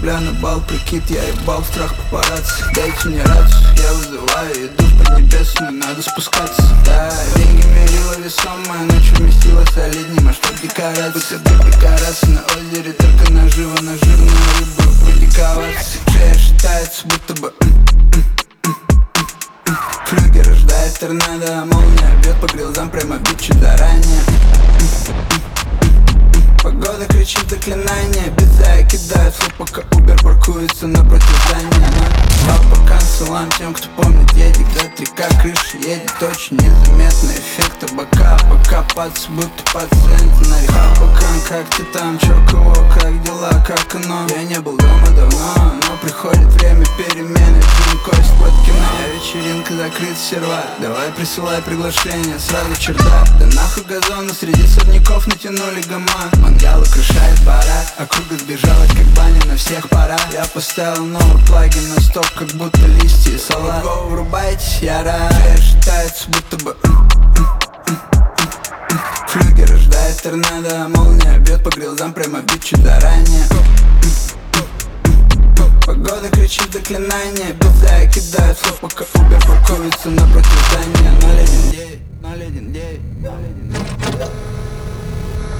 рубля на бал, прикид, я ебал страх папарацци. Дайте мне рацию, я вызываю, иду в Поднебесную, надо спускаться. Да, деньги мерила весомая, ночью вместила солидней масштаб декораций. Будто бы декорации на озере, только наживо на жирную рыбу подиковаться. Шея шатается, будто бы флюгер рождает торнадо, молния бьет по грилзам, прямо бичи заранее. Погода кричит заклинание, безая кидает флоп, пока Uber паркуется напротив здания. По канцелам тем, кто помнит, едет до 3К, крыша едет очень незаметно. Эффект табака, пока пац, будто пациент на рехаб-бакан. Как ты там, чё, кого, как дела, как оно? Я не был дома давно, но приходит время перемены. Фильм кость под кино, вечеринка закрыт сервак. Давай присылай приглашение, сразу чердак. Да нахуй газону, среди сорняков натянули гамак. Мангал украшает барак, округа сбежалась как баня, на всех пора. Я поставил новый плагин на стоп, как будто листья и салат. Го, врубайтесь, я рад. Считается, будто бы флюгер рождает торнадо, молния бьет по грилзам, прямо бичи заранее. Погода кричит заклинание, безая кидает флоп, пока Uber паркуется напротив здания. 019, 019, 019.